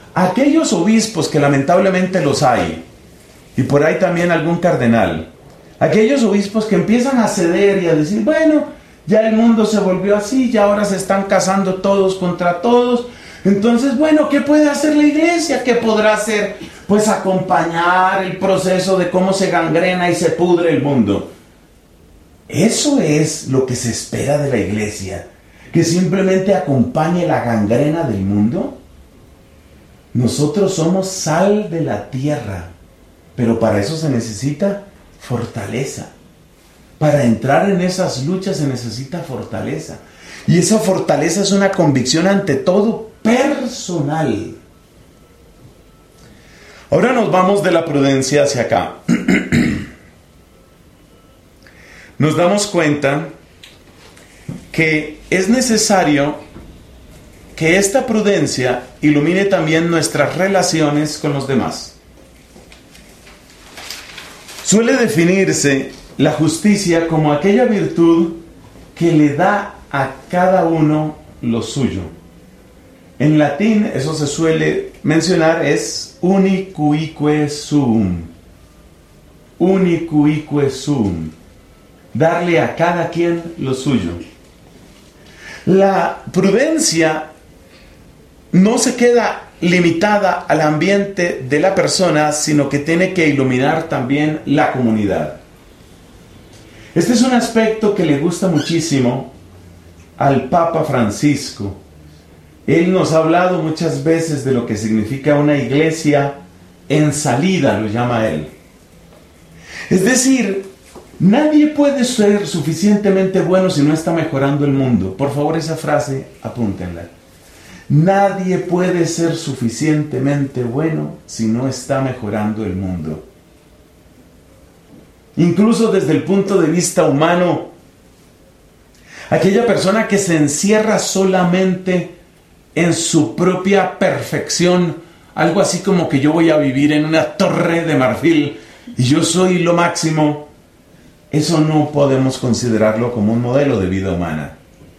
Speaker 1: Aquellos obispos que lamentablemente los hay, y por ahí también algún cardenal, Aquellos obispos que empiezan a ceder y a decir, bueno, ya el mundo se volvió así, ya ahora se están casando todos contra todos. Entonces, bueno, ¿qué puede hacer la iglesia? ¿Qué podrá hacer? Pues acompañar el proceso de cómo se gangrena y se pudre el mundo. Eso es lo que se espera de la iglesia, que simplemente acompañe la gangrena del mundo. Nosotros somos sal de la tierra, pero para eso se necesita fortaleza. Para entrar en esas luchas se necesita fortaleza. Y esa fortaleza es una convicción ante todo personal. Ahora nos vamos de la prudencia hacia acá. Nos damos cuenta que es necesario que esta prudencia ilumine también nuestras relaciones con los demás. Suele definirse la justicia como aquella virtud que le da a cada uno lo suyo. En latín, eso se suele mencionar, es unicuique suum. Unicuique suum. Darle a cada quien lo suyo. La prudencia no se queda limitada al ambiente de la persona, sino que tiene que iluminar también la comunidad. Este es un aspecto que le gusta muchísimo al Papa Francisco. Él nos ha hablado muchas veces de lo que significa una iglesia en salida, lo llama él. Es decir, nadie puede ser suficientemente bueno si no está mejorando el mundo. Por favor, esa frase, apúntenla. Nadie puede ser suficientemente bueno si no está mejorando el mundo. Incluso desde el punto de vista humano, aquella persona que se encierra solamente en su propia perfección, algo así como que yo voy a vivir en una torre de marfil y yo soy lo máximo, eso no podemos considerarlo como un modelo de vida humana.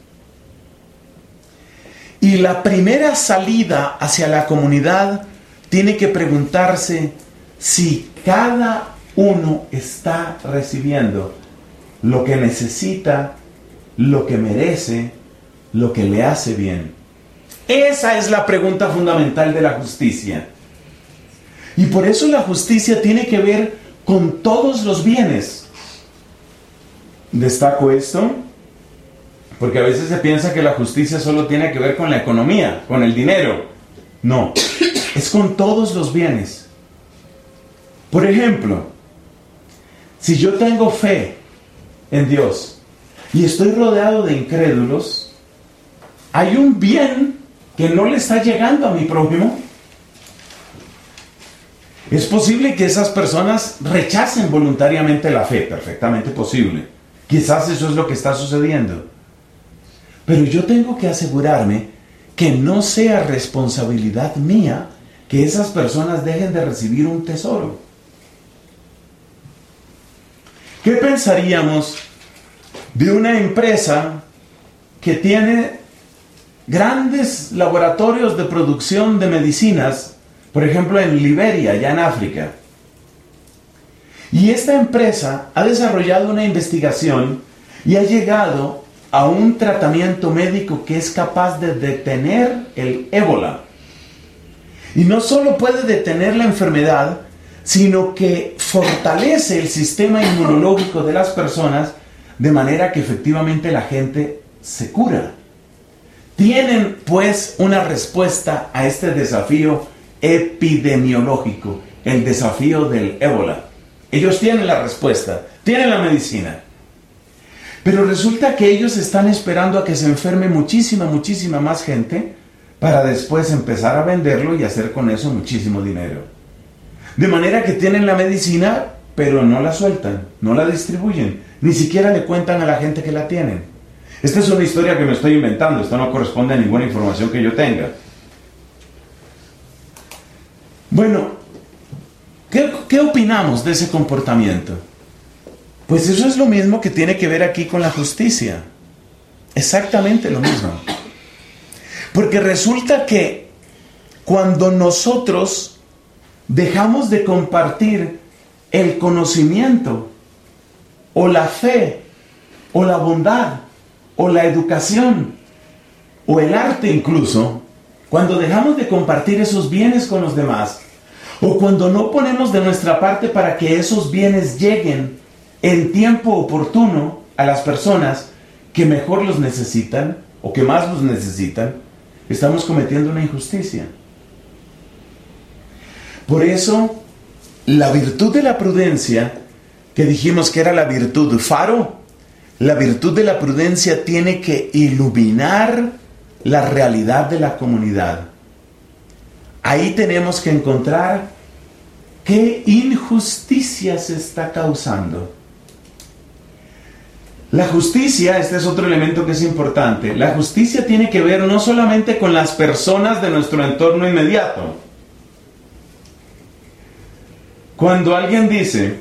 Speaker 1: Y la primera salida hacia la comunidad tiene que preguntarse si cada uno está recibiendo lo que necesita, lo que merece, lo que le hace bien. Esa es la pregunta fundamental de la justicia. Y por eso la justicia tiene que ver con todos los bienes. Destaco esto porque a veces se piensa que la justicia solo tiene que ver con la economía, con el dinero. No, es con todos los bienes. Por ejemplo, si yo tengo fe en Dios y estoy rodeado de incrédulos, hay un bien que no le está llegando a mi prójimo. Es posible que esas personas rechacen voluntariamente la fe, perfectamente posible. Quizás eso es lo que está sucediendo. Pero yo tengo que asegurarme que no sea responsabilidad mía que esas personas dejen de recibir un tesoro. ¿Qué pensaríamos de una empresa que tiene grandes laboratorios de producción de medicinas, por ejemplo en Liberia, allá en África? Y esta empresa ha desarrollado una investigación y ha llegado a un tratamiento médico que es capaz de detener el ébola. Y no solo puede detener la enfermedad, sino que fortalece el sistema inmunológico de las personas de manera que efectivamente la gente se cura. Tienen pues una respuesta a este desafío epidemiológico, el desafío del ébola. Ellos tienen la respuesta, tienen la medicina. Pero resulta que ellos están esperando a que se enferme muchísima más gente para después empezar a venderlo y hacer con eso muchísimo dinero. De manera que tienen la medicina, pero no la sueltan, no la distribuyen, ni siquiera le cuentan a la gente que la tienen. Esta es una historia que me estoy inventando, esto no corresponde a ninguna información que yo tenga. Bueno, ¿qué opinamos de ese comportamiento? Pues eso es lo mismo que tiene que ver aquí con la justicia. Exactamente lo mismo. Porque resulta que cuando nosotros dejamos de compartir el conocimiento o la fe, o la bondad, o la educación, o el arte incluso, cuando dejamos de compartir esos bienes con los demás, o cuando no ponemos de nuestra parte para que esos bienes lleguen en tiempo oportuno a las personas que mejor los necesitan, o que más los necesitan, estamos cometiendo una injusticia. Por eso, la virtud de la prudencia, que dijimos que era la virtud faro, la virtud de la prudencia tiene que iluminar la realidad de la comunidad. Ahí tenemos que encontrar qué injusticia se está causando. La justicia, este es otro elemento que es importante, la justicia tiene que ver no solamente con las personas de nuestro entorno inmediato. Cuando alguien dice,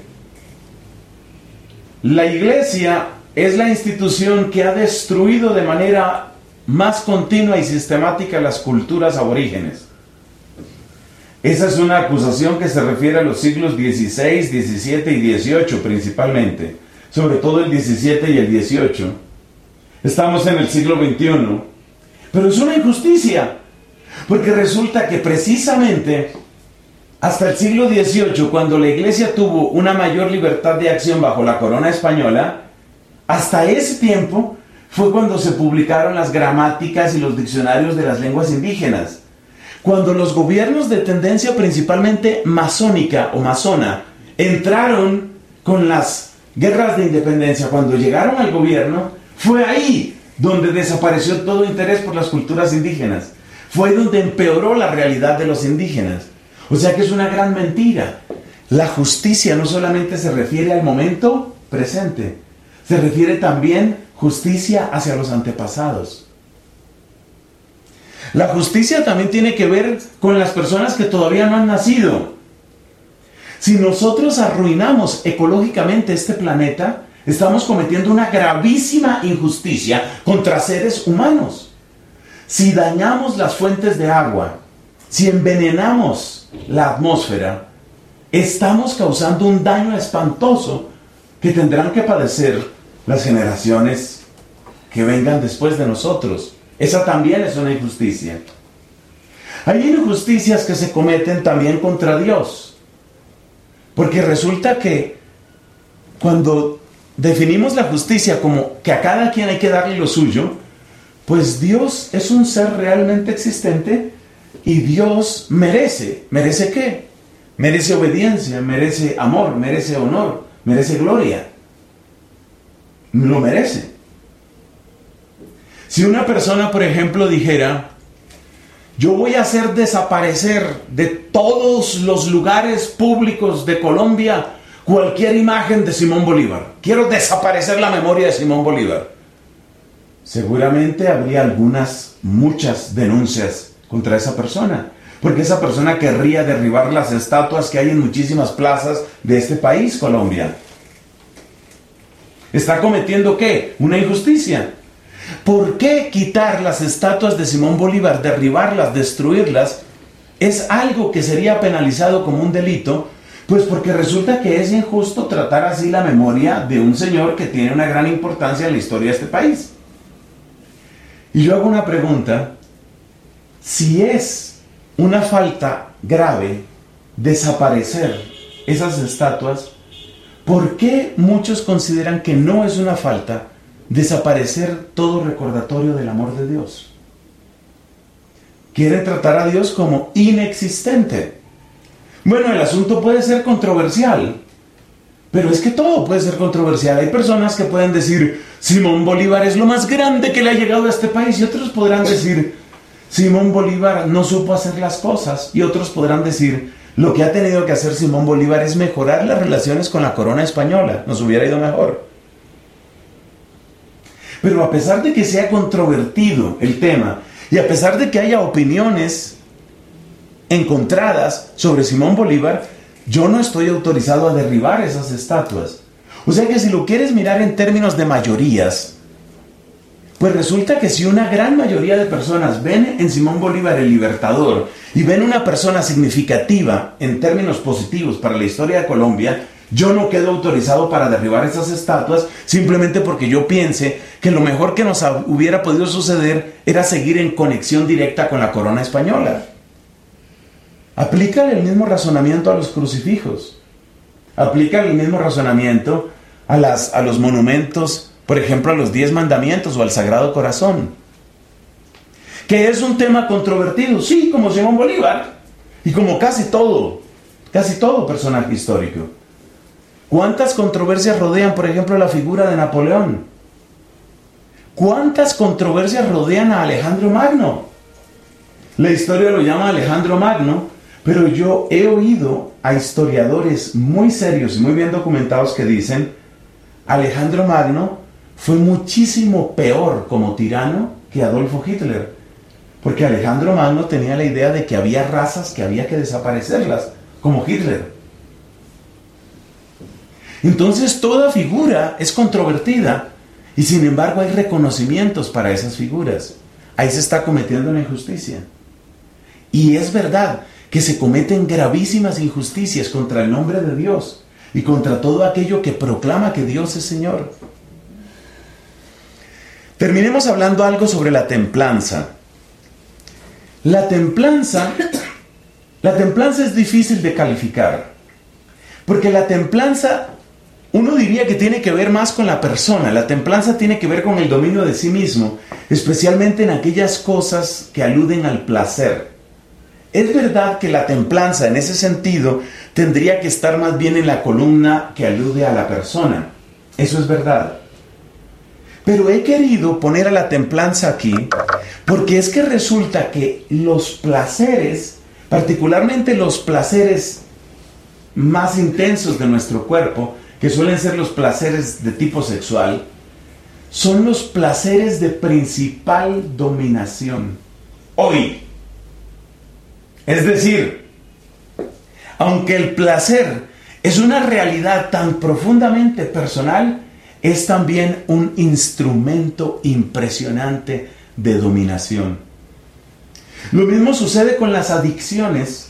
Speaker 1: la iglesia es la institución que ha destruido de manera más continua y sistemática las culturas aborígenes. Esa es una acusación que se refiere a los siglos XVI, XVII y XVIII principalmente, sobre todo el XVII y el XVIII. Estamos en el siglo XXI, pero es una injusticia, porque resulta que precisamente hasta el siglo XVIII, cuando la iglesia tuvo una mayor libertad de acción bajo la corona española, hasta ese tiempo fue cuando se publicaron las gramáticas y los diccionarios de las lenguas indígenas. Cuando los gobiernos de tendencia principalmente masónica o masona entraron con las guerras de independencia, cuando llegaron al gobierno, fue ahí donde desapareció todo interés por las culturas indígenas. Fue donde empeoró la realidad de los indígenas. O sea que es una gran mentira. La justicia no solamente se refiere al momento presente, se refiere también justicia hacia los antepasados. La justicia también tiene que ver con las personas que todavía no han nacido. Si nosotros arruinamos ecológicamente este planeta, estamos cometiendo una gravísima injusticia contra seres humanos. Si dañamos las fuentes de agua, si envenenamos la atmósfera, estamos causando un daño espantoso que tendrán que padecer las generaciones que vengan después de nosotros. Esa también es una injusticia. Hay injusticias que se cometen también contra Dios. Porque resulta que cuando definimos la justicia como que a cada quien hay que darle lo suyo, pues Dios es un ser realmente existente y Dios merece. ¿Merece qué? Merece obediencia, merece amor, merece honor, merece gloria. Lo merece. Si una persona, por ejemplo, dijera, yo voy a hacer desaparecer de todos los lugares públicos de Colombia cualquier imagen de Simón Bolívar. Quiero desaparecer la memoria de Simón Bolívar. Seguramente habría muchas denuncias contra esa persona, porque esa persona querría derribar las estatuas que hay en muchísimas plazas de este país, Colombia. ¿Está cometiendo qué? Una injusticia. ¿Por qué quitar las estatuas de Simón Bolívar, derribarlas, destruirlas, es algo que sería penalizado como un delito? Pues porque resulta que es injusto tratar así la memoria de un señor que tiene una gran importancia en la historia de este país. Y yo hago una pregunta: si es una falta grave desaparecer esas estatuas, ¿por qué muchos consideran que no es una falta desaparecer todo recordatorio del amor de Dios? Quieren tratar a Dios como inexistente. Bueno, el asunto puede ser controversial, pero es que todo puede ser controversial. Hay personas que pueden decir, Simón Bolívar es lo más grande que le ha llegado a este país, y otros podrán decir, Simón Bolívar no supo hacer las cosas, y otros podrán decir, lo que ha tenido que hacer Simón Bolívar es mejorar las relaciones con la corona española, nos hubiera ido mejor. Pero a pesar de que sea controvertido el tema, y a pesar de que haya opiniones encontradas sobre Simón Bolívar, yo no estoy autorizado a derribar esas estatuas. O sea que si lo quieres mirar en términos de mayorías, pues resulta que si una gran mayoría de personas ven en Simón Bolívar el libertador y ven una persona significativa en términos positivos para la historia de Colombia, Yo no quedo autorizado para derribar esas estatuas simplemente porque yo piense que lo mejor que nos hubiera podido suceder era seguir en conexión directa con la corona española. Aplícale el mismo razonamiento a los crucifijos. Aplícale el mismo razonamiento a los monumentos, por ejemplo, a los 10 mandamientos o al Sagrado Corazón. ¿Que es un tema controvertido? Sí, como Simón Bolívar y como casi todo personaje histórico. ¿Cuántas controversias rodean, por ejemplo, la figura de Napoleón? ¿Cuántas controversias rodean a Alejandro Magno? La historia lo llama Alejandro Magno, pero yo he oído a historiadores muy serios y muy bien documentados que dicen: Alejandro Magno fue muchísimo peor como tirano que Adolfo Hitler, porque Alejandro Magno tenía la idea de que había razas que había que desaparecerlas, como Hitler. Entonces toda figura es controvertida y sin embargo hay reconocimientos para esas figuras. Ahí se está cometiendo una injusticia. Y es verdad que se cometen gravísimas injusticias contra el nombre de Dios y contra todo aquello que proclama que Dios es Señor. Terminemos hablando algo sobre la templanza. La templanza es difícil de calificar, porque la templanza, uno diría que tiene que ver más con la persona. La templanza tiene que ver con el dominio de sí mismo, especialmente en aquellas cosas que aluden al placer. Es verdad que la templanza, en ese sentido, tendría que estar más bien en la columna que alude a la persona. Eso es verdad. Pero he querido poner a la templanza aquí porque es que resulta que los placeres, particularmente los placeres más intensos de nuestro cuerpo, que suelen ser los placeres de tipo sexual, son los placeres de principal dominación hoy. Es decir, aunque el placer es una realidad tan profundamente personal, es también un instrumento impresionante de dominación. Lo mismo sucede con las adicciones.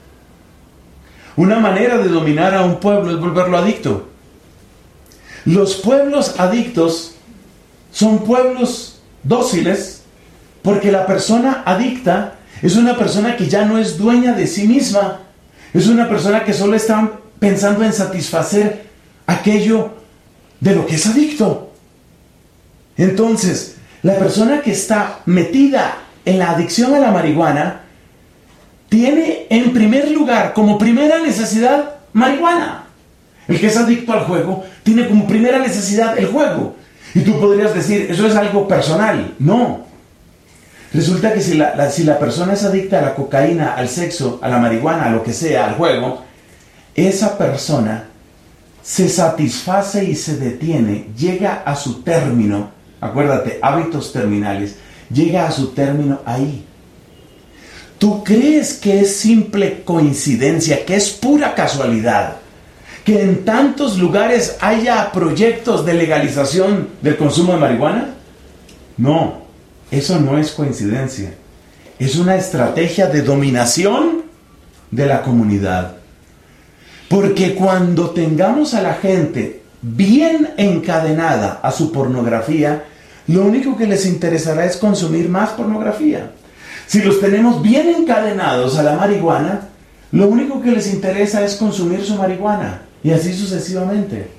Speaker 1: Una manera de dominar a un pueblo es volverlo adicto. Los pueblos adictos son pueblos dóciles porque la persona adicta es una persona que ya no es dueña de sí misma. Es una persona que solo está pensando en satisfacer aquello de lo que es adicto. Entonces, la persona que está metida en la adicción a la marihuana tiene en primer lugar, como primera necesidad, marihuana. El que es adicto al juego tiene como primera necesidad el juego. Y tú podrías decir, eso es algo personal. No. Resulta que si la persona es adicta a la cocaína, al sexo, a la marihuana, a lo que sea, al juego, esa persona se satisface y se detiene, llega a su término. Acuérdate, hábitos terminales. Llega a su término ahí. ¿Tú crees que es simple coincidencia, que es pura casualidad, que en tantos lugares haya proyectos de legalización del consumo de marihuana? No, eso no es coincidencia. Es una estrategia de dominación de la comunidad. Porque cuando tengamos a la gente bien encadenada a su pornografía, lo único que les interesará es consumir más pornografía. Si los tenemos bien encadenados a la marihuana, lo único que les interesa es consumir su marihuana. Y así sucesivamente.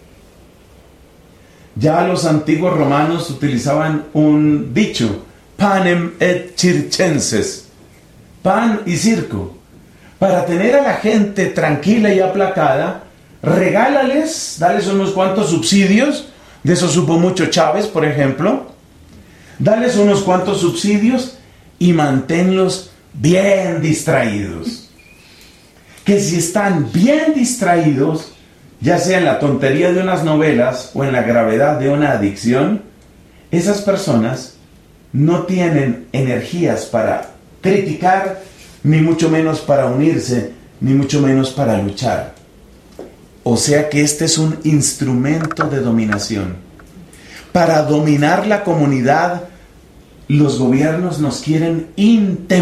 Speaker 1: Ya los antiguos romanos utilizaban un dicho, panem et circenses, pan y circo. Para tener a la gente tranquila y aplacada, regálales, dales unos cuantos subsidios, de eso supo mucho Chávez, por ejemplo, dales unos cuantos subsidios y manténlos bien distraídos. Que si están bien distraídos, ya sea en la tontería de unas novelas o en la gravedad de una adicción, esas personas no tienen energías para criticar, ni mucho menos para unirse, ni mucho menos para luchar. O sea que este es un instrumento de dominación. Para dominar la comunidad, los gobiernos nos quieren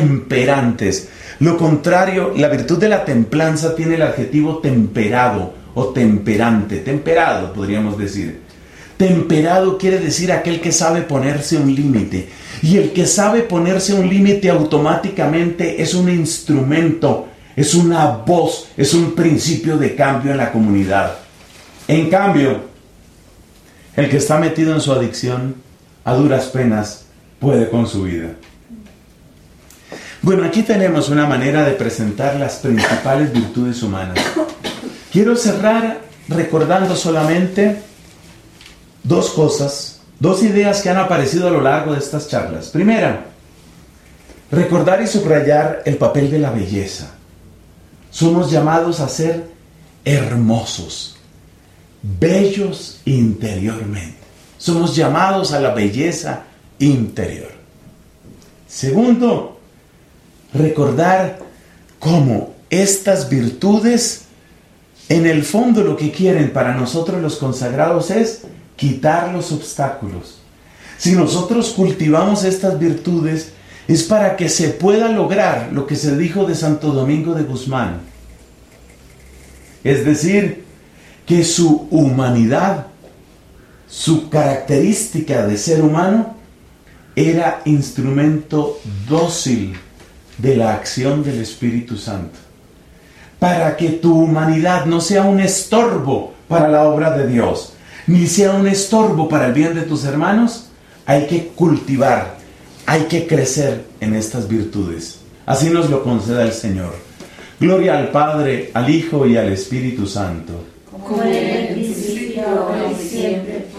Speaker 1: intemperantes. Lo contrario, la virtud de la templanza tiene el adjetivo temperado o temperante, temperado podríamos decir. Temperado quiere decir aquel que sabe ponerse un límite. Y el que sabe ponerse un límite automáticamente es un instrumento, es una voz, es un principio de cambio en la comunidad. En cambio, el que está metido en su adicción, a duras penas, puede con su vida. Bueno, aquí tenemos una manera de presentar las principales virtudes humanas. Quiero cerrar recordando solamente dos cosas, dos ideas que han aparecido a lo largo de estas charlas. Primera, recordar y subrayar el papel de la belleza. Somos llamados a ser hermosos, bellos interiormente. Somos llamados a la belleza interior. Segundo, recordar cómo estas virtudes, en el fondo lo que quieren para nosotros los consagrados es quitar los obstáculos. Si nosotros cultivamos estas virtudes, es para que se pueda lograr lo que se dijo de Santo Domingo de Guzmán. Es decir, que su humanidad, su característica de ser humano, era instrumento dócil de la acción del Espíritu Santo. Para que tu humanidad no sea un estorbo para la obra de Dios, ni sea un estorbo para el bien de tus hermanos, hay que cultivar, hay que crecer en estas virtudes. Así nos lo conceda el Señor. Gloria al Padre, al Hijo y al Espíritu Santo.
Speaker 2: Como en el principio, ahora y siempre,